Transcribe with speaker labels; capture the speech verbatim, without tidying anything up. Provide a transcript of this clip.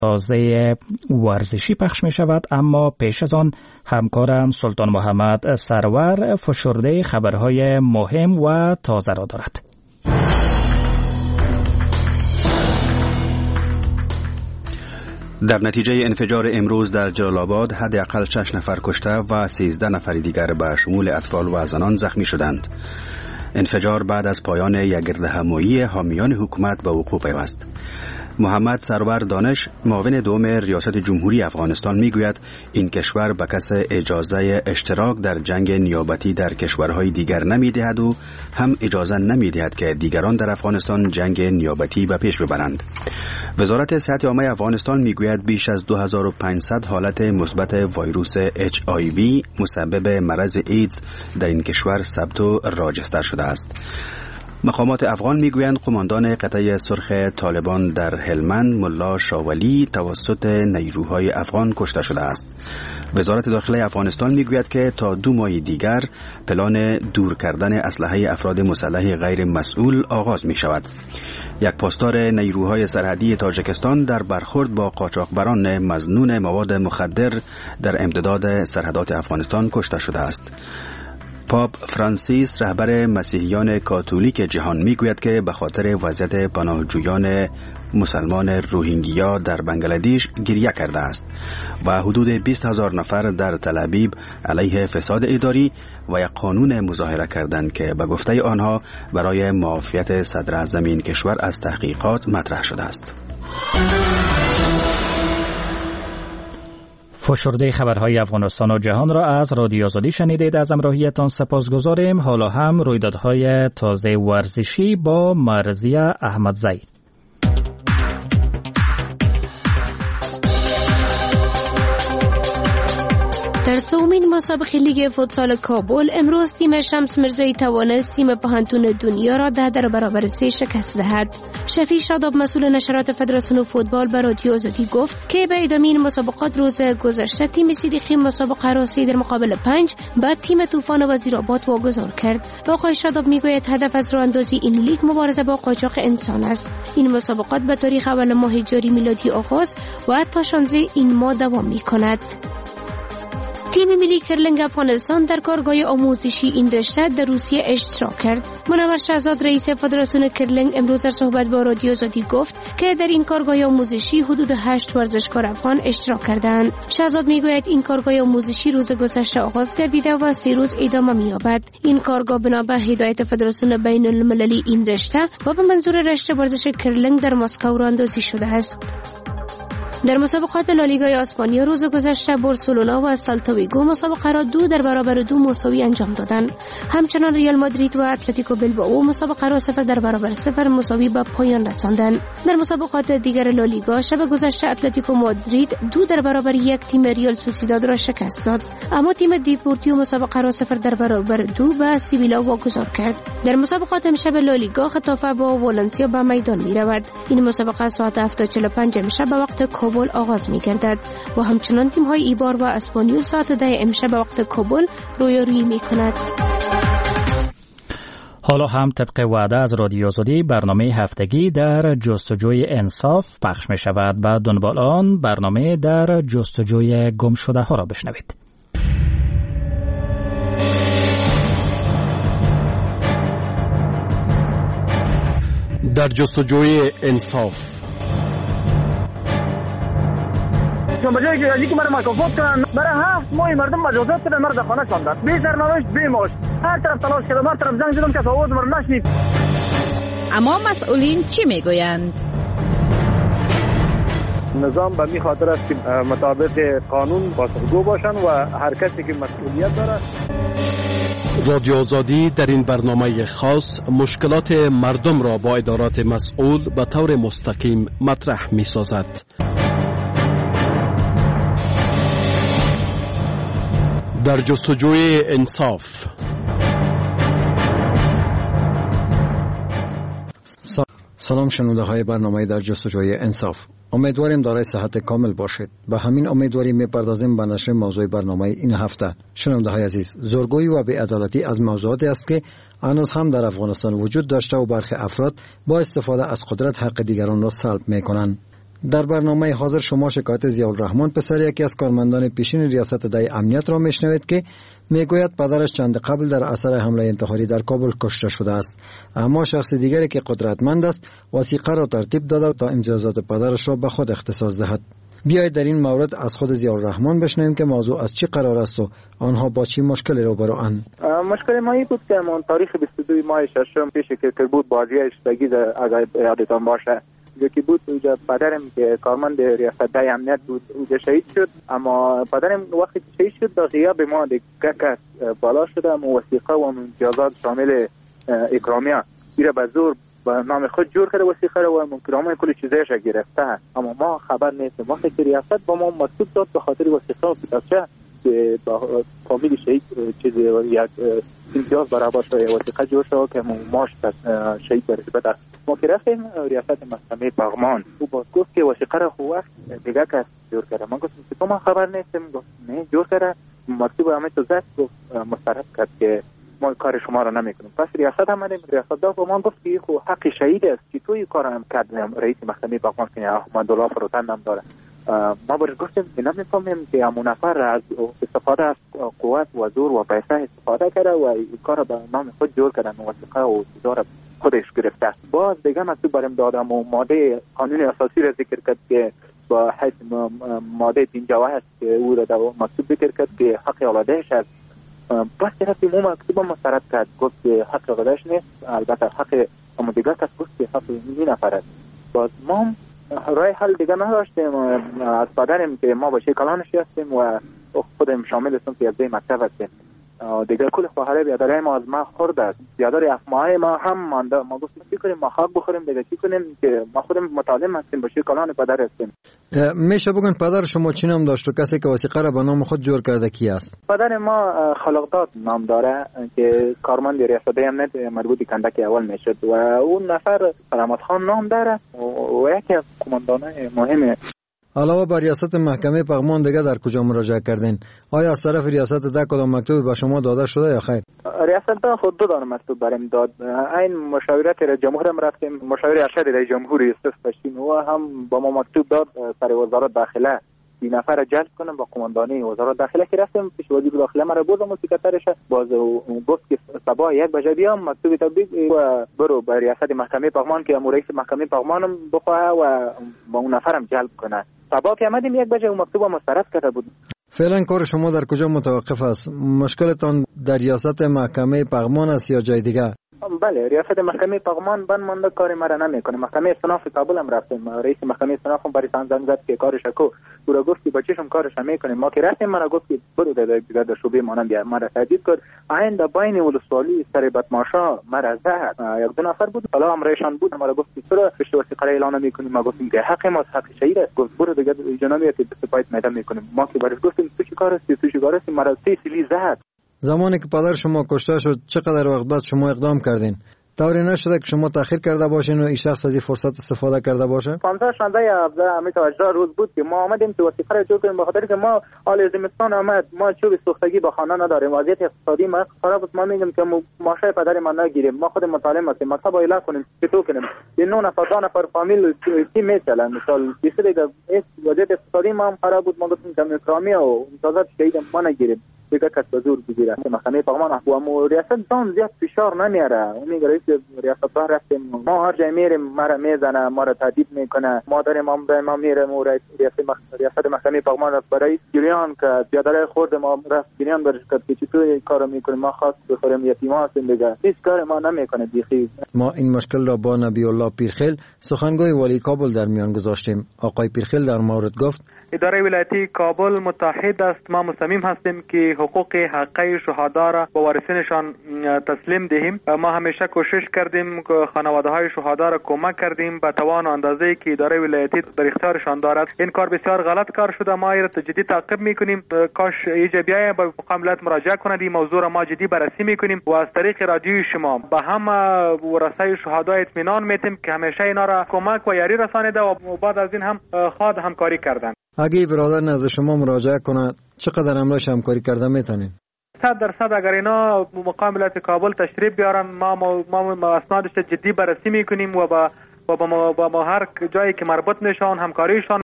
Speaker 1: تازه ورزشی پخش می شود، اما پیش از آن همکارم سلطان محمد سرور فشرده خبرهای مهم و تازه را دارد.
Speaker 2: در نتیجه انفجار امروز در جلال آباد حداقل شش نفر کشته و سیزده نفر دیگر به شمول اطفال و زنان زخمی شدند. انفجار بعد از پایان یک گردهمایی حامیان حکومت به وقوع پیوست. محمد سرور دانش معاون دوم ریاست جمهوری افغانستان میگوید این کشور به کس اجازه اشتراک در جنگ نیابتی در کشورهای دیگر نمیدهد و هم اجازه نمیدهد که دیگران در افغانستان جنگ نیابتی به پیش ببرند. وزارت صحت عامه افغانستان میگوید بیش از دو هزار و پانصد حالت مثبت ویروس اچ آی وی مسبب مرض ایدز در این کشور ثبت و راجستر شده است. مقامات افغان میگویند قماندان قطعه سرخ طالبان در هلمند ملا شاولی توسط نیروهای افغان کشته شده است. وزارت داخله افغانستان میگوید که تا دو ماه دیگر پلان دور کردن اسلحه افراد مسلح غیر مسئول آغاز می شود. یک پاسدار نیروهای سرحدی تاجیکستان در برخورد با قاچاقبران مظنون مواد مخدر در امتداد سرحدات افغانستان کشته شده است. پاپ فرانسیس رهبر مسیحیان کاتولیک جهان میگوید که به خاطر وضعیت پناهجویان مسلمان روهینگیا در بنگلادش گریه کرده است و حدود بیست هزار نفر در تل ابیب علیه فساد اداری و یک قانون مظاهره کردند که به گفته آنها برای معافیت صدر اعظم این کشور از تحقیقات مطرح شده است.
Speaker 1: فشرده خبرهای افغانستان و جهان را از رادیو آزادی شنیدید. از همراهیتان سپاسگزاریم. حالا هم رویدادهای تازه ورزشی با مرضیه احمدزی.
Speaker 3: در سومین مسابقه لیگ فوتسال کابل امروز تیم شمس مرزایی توانست تیم پهنتون دنیا را ده در برابر سه شکست دهد. شفیع شاداب مسئول نشرات فدراسیون فوتبال به رادیو آزادی گفت که به ادامه این مسابقات روز گذشته تیم صدیقی مسابقه را سه در مقابل پنج بعد تیم طوفان وزیرآباد واگذار کرد. آقای شاداب میگوید هدف از راه اندازی این لیگ مبارزه با قاچاق انسان است. این مسابقات به تاریخ اول ماه جاری میلادی آغاز و تا شانزده این ماه دوام می‌کند. تیم ملی کرلینگ افغانستان در کارگاه آموزشی این رشته در روسیه اشتراک کرد. منور شهزاد رئیس فدراسیون کرلینگ امروز در صحبت با رادیو آزادی گفت که در این کارگاه آموزشی حدود هشت ورزشکار افغان اشتراک کردند. شهزاد میگوید این کارگاه آموزشی روز گذشته آغاز گردیده و سه روز ادامه می‌یابد. این کارگاه بنا به هدایت فدراسیون بین المللی این رشته و به منظور رشته ورزش کرلینگ در مسکو راه‌اندازی شده است. در مسابقات لالیگای اسپانیا روز گذشته بارسلونا و سلتا ویگو مسابقه را دو در برابر دو مساوی انجام دادند. همچنان ریال مادرید و اتلتیکو بلبائو مسابقه را صفر در برابر صفر مساوی به پایان رساندند. در مسابقات دیگر لالیگا شب گذشته اتلتیکو مادرید دو در برابر یک تیم ریال سوسیداد را شکست داد، اما تیم دیپورتیو مسابقه را صفر در برابر دو به سیویلا واگذار کرد. در مسابقات امشب لالیگا خطافه با والنسیا به میدان می‌رود. این مسابقه ساعت هفت و چهل و پنج امشب به وقت کابل آغاز می‌گردد و همچنان تیم‌های ایبار و اسپانیول ساعت ده امشب به وقت کابل رویارویی می‌کند.
Speaker 1: حالا هم طبق وعده از رادیو آزادی برنامه هفتگی در جستجوی انصاف پخش می شود. و دنبال آن برنامه در جستجوی گم شده ها را بشنوید.
Speaker 4: در جستجوی انصاف
Speaker 5: چون بجایی که یکی مرا مکافات کنن برای هفت ماه مردم مجازات کنن مرد خانه شاندن بی سرنوشت بی معاش هر طرف تلاش کردم هر طرف زنگ زدم که آواز مرا نشنید.
Speaker 6: اما مسئولین چی میگویند؟
Speaker 5: نظام به می خاطر است که مطابق قانون پاسخگو باشن و هر کسی که مسئولیت داره.
Speaker 4: رادیو آزادی در این برنامه خاص مشکلات مردم را با ادارات مسئول به طور مستقیم مطرح می سازد. در جستجوی انصاف.
Speaker 7: سلام شنونده های برنامه در جستجوی انصاف. امیدواریم دارای صحت کامل باشید. به همین امیدواری میپردازیم به نشر موضوع برنامه این هفته. شنونده های عزیز، زورگویی و بی‌عدالتی از موضوعاتی است که هنوز هم در افغانستان وجود داشته و برخی افراد با استفاده از قدرت حق دیگران را سلب میکنند. در برنامه حاضر شما شکایت ضیاءالرحمن پسر یکی از کارمندان پیشین ریاست دهی امنیت را میشنوید که میگوید پدرش چند قبل در اثر حمله انتحاری در کابل کشته شده است، اما شخص دیگری که قدرتمند است وثیقه را ترتیب داده تا امتیازات پدرش را به خود اختصاص دهد. بیایید در این مورد از خود ضیاءالرحمن بشنویم که موضوع از چی قرار است و آنها با چی مشکلی روبروند.
Speaker 8: مشکل ما این بود که من تاریخ بیست و دو ماه ششم پیش که بود بازی اشتگی اگر یادتان باشه یکی بود اونجا پدرم که کارمند ریاست دهی امنیت بود اونجا شهید شد، اما پدرم وقتی که شهید شد در غیاب ما دیگه کس بالا شده و وثیقه و امتیازات شامل اکرامیه میره به زور با نام خود جور کرده وثیقه رو و اکرامیه کلی چیزایش گرفته، اما ما خبر نیستیم. وقتی که ریاست با ما مکتوب داد به خاطر وثیقه و کتابچه که با فامیل شهید چیز یک امتیاز برابر شده وثیقه جور شد که ماش شهید برسه بده. ما که رفتیم ریاست محکمه پغمان او باز گفت که وثیقه را خو وقت دیگه کس جور کرده. من گفتم که تو ما خبر نیستیم. گفت نه جور کرده، مکتوب همه تو زد، گفت مسترد کرد که ما کار شما را نمیکنیم. پس ریاست آمدیم، ریاست داد و ما گفت که خو حق شهید است که توی کار هم کردیم. رئیس محکمه پغمان که احمدالله فروتن هم داره. ما برش گفتیم که نمیفهمیم که همون نفر از استفاده از قوت و زور و پیسه استفاده کرده و این کار به نام خود جور کردن و وثیقه و چیزا خودش گرفته. باز دیگه مکتوب بریم دادم و ماده قانون اساسی را ذکر کرد که با حیث ماده پنجاه و هشت که او را مکتوب ذکر کرد که حق اولادش است. بس که اون مکتوب مسترد کرد، گفت که حق اولادش نیست، البته حق اما دیگه کس گفت که حق این نفر است. باز ما رای حل دیگه نداشتیم از پدرم که ما با کلانش هستیم و خودم شامل هستم که از مکتب هستیم دیگه. کل خواهره بیادره ما از ما خورده، بیادره افماه ما هم مانده. ما گفتیم چی کنیم؟ ما خاک بخوریم دیگه چی کنیم که ما خودم متعلم هستیم با کلان پدر هستیم.
Speaker 7: میشه بگن پدر شما چی نام داشت و کسی که وثیقه را به نام خود جور کرده کی است؟
Speaker 8: پدر ما خلقداد نام داره که کارمند ریاست دهی امنیت مربوط کندک اول میشد و اون نفر سلامت خان نام داره و یکی از قماندانای مهمه.
Speaker 7: علاوه بر ریاست محکمه پغمان دیگه در کجا مراجعه کردین؟ آیا از طرف ریاست ده کدام مکتوبی به شما داده شده یا خیر؟
Speaker 8: ریاست ده خود دو دانه مکتوب برام داد. این مشاورت رئیس جمهور هم رفتیم، مشاور ارشد رئیس جمهور یوسف پشتین و هم با ما مکتوب داد سر وزارت داخله این نفر جلب کنم با قماندانی وزارت داخله که رفتیم پیش وزیر داخله مرا بردم و سکرترش باز گفت که صبح یک بجه بیام مکتوب تبلیغ و برو به ریاست محکمه پغمان که رئیس محکمه پغمانم بخواه و با اون نفرم جلب کنه. صبح که آمدیم یک بجه اون مکتوب مسترد کرده بود.
Speaker 7: فعلا کار شما در کجا متوقف است؟ مشکلتان در ریاست محکمه پغمان است یا جای دیگه؟
Speaker 8: بله، ریاست محکمه پغمان بند مانده، کاری مرا نمیکنه. محکمه استناف کابل هم رفتیم، رئیس محکمه استناف هم برای زنگ زد که کارش کو برو گفت که با چشم کارش میکنه. ما که رفتیم مرا گفت که برو در در شعبه مانم بیا. مرا تهدید کرد. عین در بین ولسوالی سر بدماشا مرا زد. یک دو نفر بود، حالا هم ریشان بود. مرا گفت که چرا پشت وثیقه اعلان میکنی؟ ما گفتیم که حق ما حق شهید است. گفت برو دیگه جنابی که سپایت میدم میکنیم. ما که برش گفتیم تو چی کار هستی؟ تو چی کار هستی؟ مرا سی سیلی زد.
Speaker 7: زمانی که پدر شما کشته شد چقدر وقت بعد شما اقدام کردین؟ طوری نشده که شما تأخیر کرده باشین و این شخص از این فرصت استفاده کرده باشه؟
Speaker 8: پانزده شانزده همه توجه روز بود که ما آمدیم تو وثیقه را جور کنیم، بخاطر که ما حال زمستان آمد، ما چوب سوختگی با خانه نداریم، وضعیت اقتصادی ما خراب است. ما میگیم که ماشه پدر ما نگیریم، ما خود مطالعه هستیم، مکتب ایلا کنیم که تو کنیم این نه نفر دو نفر فامیل کی میچلن. مثال کسی دیگه وضعیت اقتصادی ما هم خراب بود. ما گفتیم که اکرامی و امتیازات شهید ما نگیریم دیگه کس به زور بگیره. محکمه پغمان و ریاست دام زیاد فشار نمیاره. میگه رئیس ریاست دار رفتیم، ما هر جای میریم مرا میزنه، ما را تهدید میکنه. ما داریم ما ما میریم و ریاست ریاست محکمه پغمان رفت برای گریان که بیادره خورد ما رفت گریان برش کرد که چطور کارو میکنیم، ما خاص بخوریم یتیما هستیم دیگه. هیچ کار ما نمیکنه بیخی.
Speaker 7: ما این مشکل را با نبی الله پیرخیل سخنگوی والی کابل در میان گذاشتیم. آقای پیرخیل در مورد گفت
Speaker 9: اداره ولایتی کابل متحد است. ما مصمم هستیم که حقوق حقیقی شهدا را به وارثینشان تسلیم دهیم. ما همیشه کوشش کردیم که خانواده های شهدا را کمک کردیم به توان و اندازه‌ای که اداره ولایتی در اختیارشان دارد. این کار بسیار غلط کار شده، ما این را جدی تعقیب میکنیم. کاش ایجابیه به مقام ولایت مراجعه کنند. این موضوع را ما جدی بررسی میکنیم و از طریق رادیوی شما به همه ورثه شهدا اطمینان میتیم که همیشه اینا را کمک و یاری رسانیده و بعد از این هم خواهد همکاری کردند.
Speaker 7: اگه برادر نزد شما مراجعه کنه چقدر امروز همکاری کرده میتونین؟
Speaker 9: صد درصد اگر اینا مقام ولایت کابل تشریف بیارن ما ما, ما اسنادش جدی بررسی میکنیم و با و با ما, با ما هر جایی که مربوط میشن همکاریشان